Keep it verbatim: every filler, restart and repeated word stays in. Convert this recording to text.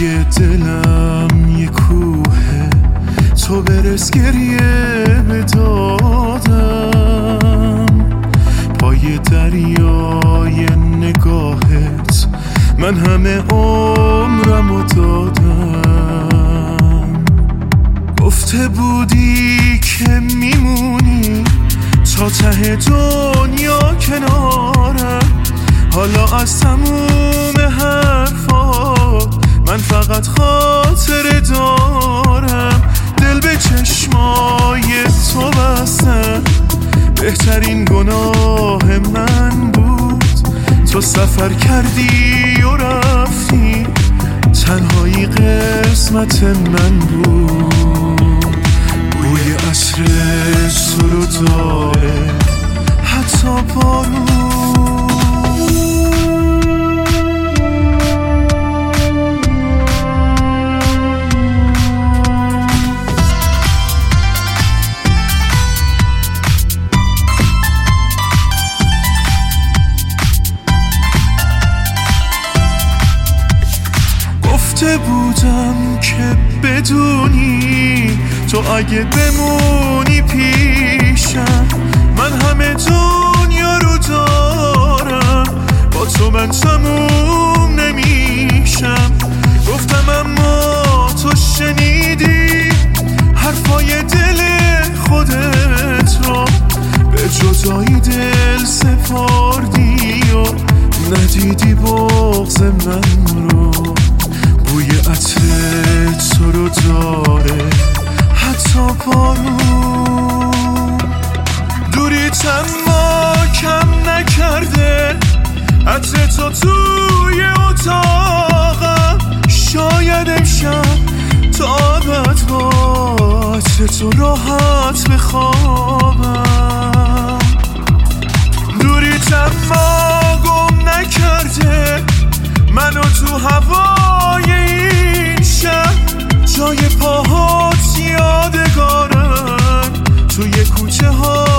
توی دلم یه کوه، تو برس گریه به دادم. پای دریای نگاهت من همه عمرمو دادم. گفته بودی که میمونی تا ته دنیا کنارم، حالا از تموم حرفات من فقط خاطره دارم. دل به چشمای تو بستم، بهترین گناه من بود. تو سفر کردی و رفتی، تنهایی قسمت من بود. بوی عطر تو رو داره حتی بارون. گفته بودم که بدونی تو اگه بمونی پیشم، من همه دنیا رو دارم. با تو من تموم نمیشم. گفتم اما تو شنیدی حرفای دل خودت رو، به جدایی دل سپردی و ندیدی بغض من رو. بوی عطر تو رو داره حتی بارون. دوریت اما کم نکرده عطر تو توی اتاقم. شاید امشب تا ابد با عطر تو راحت بخوابم. دوریت اما گم نکرده منو تو هوای این شب. جای پاهات یادگارن توی کوچه ها